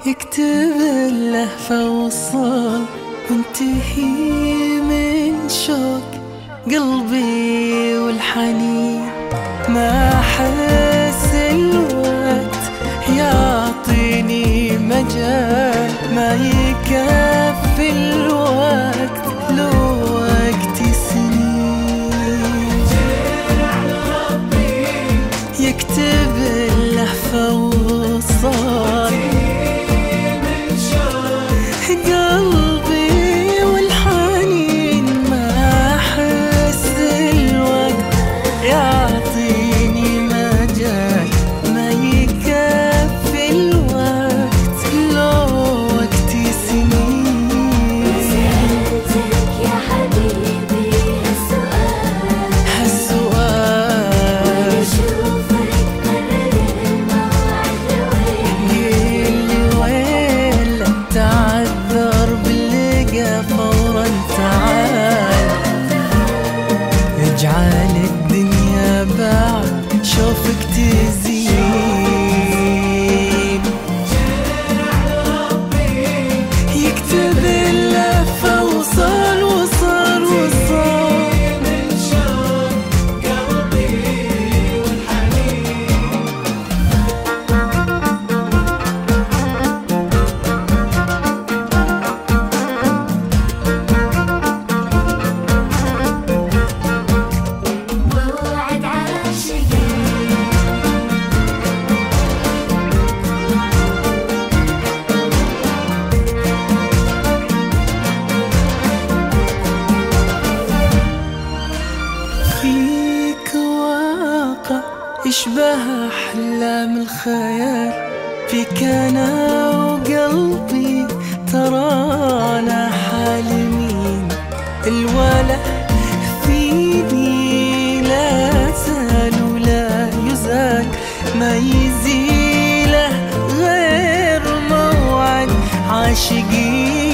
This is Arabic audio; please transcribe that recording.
يكتب اللهفة وصال وانتهي من شوق قلبي والحنين. ما أحس الوقت يعطيني مجال، ما يكفي الوقت لو وقت سنين. يكتب اللهفة وصال قلبي والحنين. ما أحس الوقت يعطيني مجال، ما يكفي الوقت لو وقت سنين. سألتك يا حبيبي هالسؤال شوفك قرر الموعد لوين. قيلي وين لا تعذر باللقا فورا تعال. اجعل الدنيا بعد شوفك تزين. يكتب اللهفة وصال وصال وصال من شوق قلبي والحنين. موعد عاشقين فيك واقع يشبه أحلام الخيال، فيك أنا وقلبي ترانا حالمين. الولا فيني لا زال ولا يزال، ما يزيله غير موعد عاشقين.